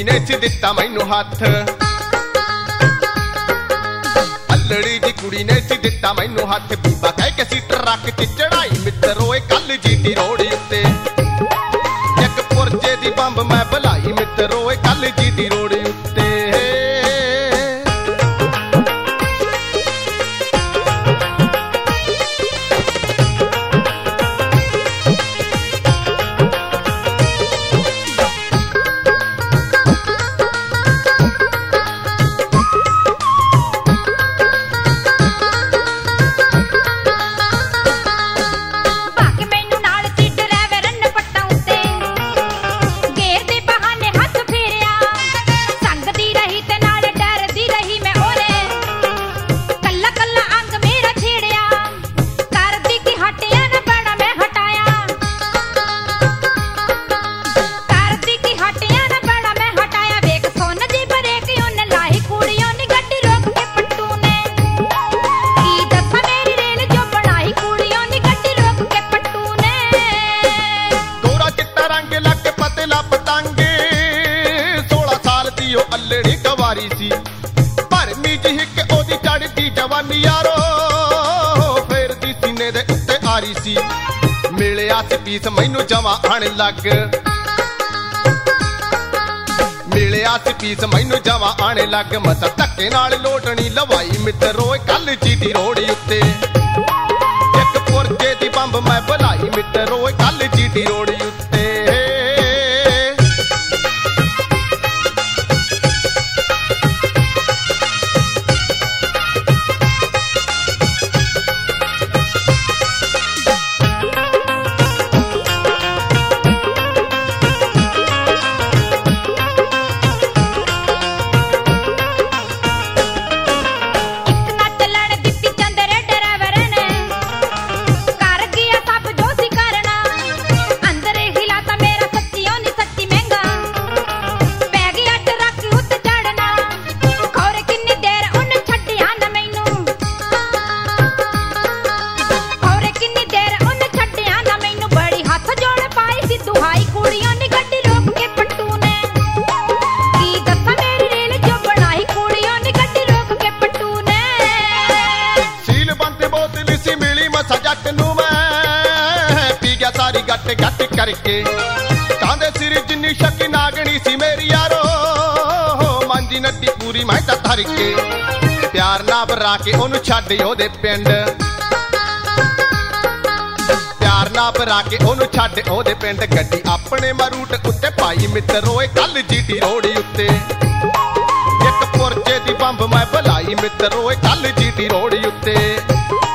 ने च दिता मैनू हाथ, अल्लड़ी दी कुड़ी ने च दिता मैनू हाथ। बीबा कह के सी ट्रक च चढ़ाई मित्रो कल जीटी रोड उत्ते, एक पुरजे दी बंब मैं भलाई मित्रो कल जीटी रोड उत्ते। अल्लड़ी कवारी सी भरमी जी हिक ओदी चढ़दी जवानी यारो, फेर दी सीने दे उत्ते आरी सी। मिलिया सी पीस मैनू जवा आने लग, मिलिया सी पीस मैनू जवा आने लग। मसा धक्के नाल लोटनी लवाई मित्रो कल जीटी रोड उत्ते, एक पुरजे दी बंब मैं भलाई मित्रो कल जीटी रोड उत्ते। गट करके कांदे सिर जिन्नी शकी नागनी सी मेरी यारो, मांजी नदी पूरी मैं धर के। प्यार ना बरा के ओनू छड्ड ओदे पिंड, प्यार ना बरा के ओनू छड्ड ओदे पिंड। गड्डी अपने मरूट उत्ते पाई मित्रो कल जीटी रोड उत्ते, एक पुरजे दी बंब मैं भलाई मित्रो कल जीटी रोड उत्ते।